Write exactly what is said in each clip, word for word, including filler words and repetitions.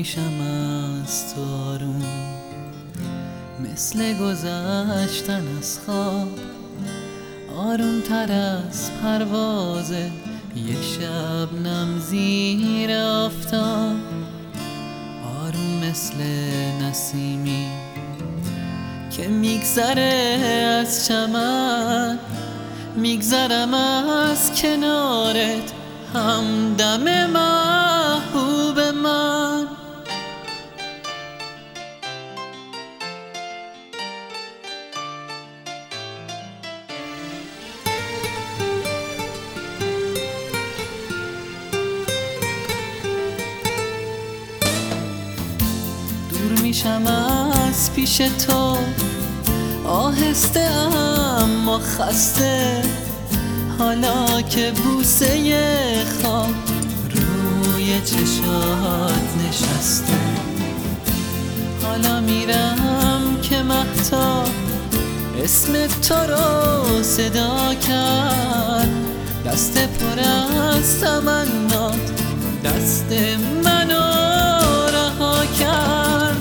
میشم از تو آروم، مثل گذشتن از خواب، آروم تر از پرواز یک شبنم زیر آفتاب، آروم مثل نسیمی که میگذره از چمن، میگذرم از کنارت همدم محبوب من. دور میشم از پیش تو آهسته اما خسته، حالا که بوسه خواب روی چشات نشسته، حالا میرم که مهتاب اسم تو رو صدا کرد، دست پر از تمنات دست منو رها کرد.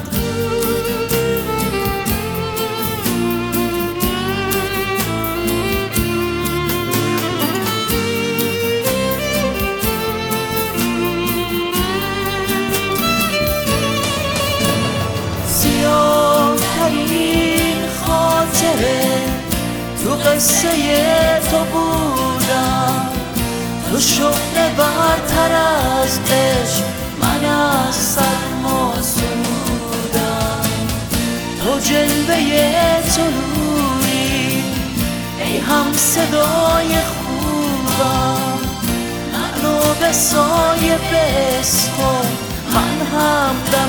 تو قصه تو بودم، تو شغل برتر از عشق، من از سرما سودم، تو جلوه طلوعی ای هم صدای خوبم، منو به سایه بسپار، من هم دم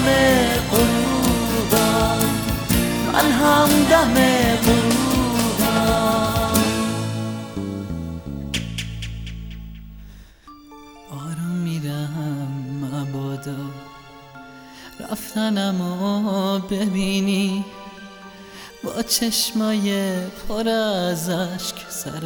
غروبم، من هم دم غروبم. آروم میرم مبادا رفتنمو ببینی، با چشمای پر از اشک سر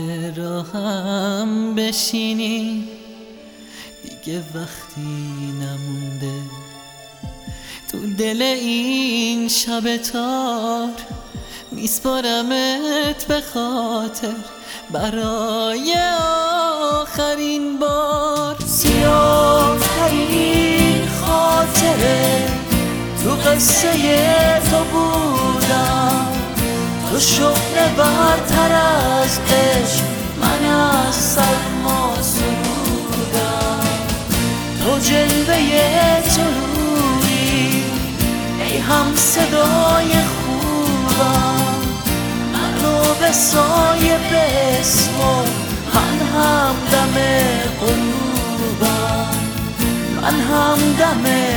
راهم بشینی، دیگه وقتی نمونده تو دل این شب تار، میسپارمت به خاطر برای آخرین بار. سیاه ترین خاطره تو قصه تو بودم، تو شغل برتر از عشق، من از سرما سودم، تو جلوه طلوعی ای هم صدای خوبم، منو به سایه بسپار، من هم دم غروبم، من هم دم